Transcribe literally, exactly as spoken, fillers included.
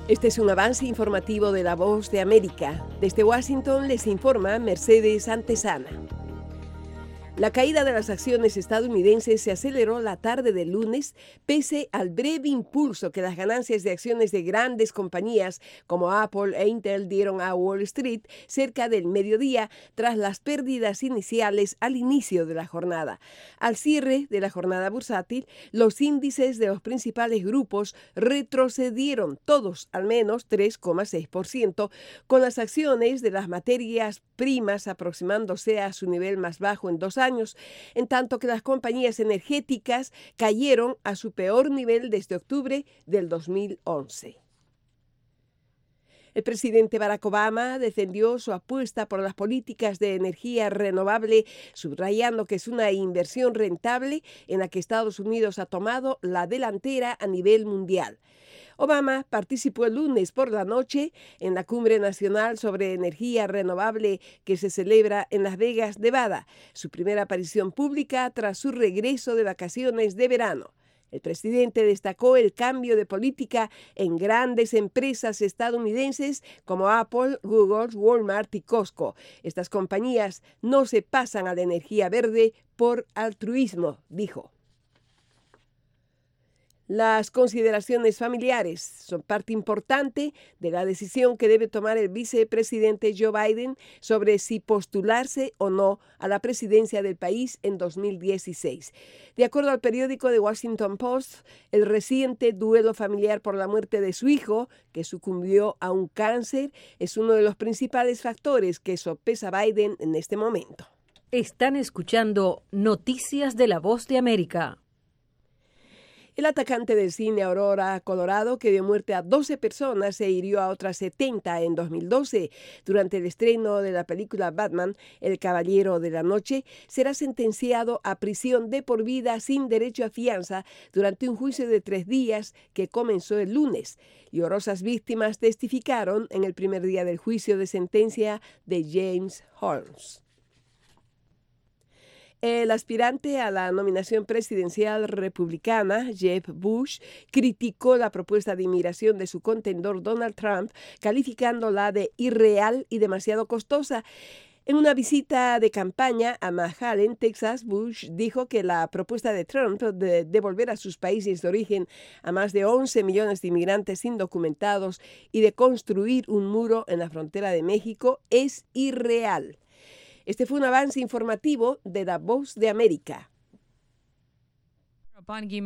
Este es un avance informativo de La Voz de América. Desde Washington les informa Mercedes Antesana. La caída de las acciones estadounidenses se aceleró la tarde del lunes, pese al breve impulso que las ganancias de acciones de grandes compañías como Apple e Intel dieron a Wall Street cerca del mediodía tras las pérdidas iniciales al inicio de la jornada. Al cierre de la jornada bursátil, los índices de los principales grupos retrocedieron todos al menos tres coma seis por ciento, con las acciones de las materias primas aproximándose a su nivel más bajo en dos años, en tanto que las compañías energéticas cayeron a su peor nivel desde octubre del dos mil once. El presidente Barack Obama defendió su apuesta por las políticas de energía renovable, subrayando que es una inversión rentable en la que Estados Unidos ha tomado la delantera a nivel mundial. Obama participó el lunes por la noche en la Cumbre Nacional sobre Energía Renovable que se celebra en Las Vegas, Nevada, su primera aparición pública tras su regreso de vacaciones de verano. El presidente destacó el cambio de política en grandes empresas estadounidenses como Apple, Google, Walmart y Costco. Estas compañías no se pasan a la energía verde por altruismo, dijo. Las consideraciones familiares son parte importante de la decisión que debe tomar el vicepresidente Joe Biden sobre si postularse o no a la presidencia del país en dos mil dieciséis. De acuerdo al periódico The Washington Post, el reciente duelo familiar por la muerte de su hijo, que sucumbió a un cáncer, es uno de los principales factores que sopesa Biden en este momento. Están escuchando Noticias de La Voz de América. El atacante del cine Aurora, Colorado, que dio muerte a doce personas e hirió a otras setenta en dos mil doce. Durante el estreno de la película Batman, El Caballero de la Noche, será sentenciado a prisión de por vida sin derecho a fianza durante un juicio de tres días que comenzó el lunes. Llorosas víctimas testificaron en el primer día del juicio de sentencia de James Holmes. El aspirante a la nominación presidencial republicana, Jeb Bush, criticó la propuesta de inmigración de su contendor Donald Trump, calificándola de irreal y demasiado costosa. En una visita de campaña a McAllen, Texas, Bush dijo que la propuesta de Trump de devolver a sus países de origen a más de once millones de inmigrantes indocumentados y de construir un muro en la frontera de México es irreal. Este fue un avance informativo de La Voz de América.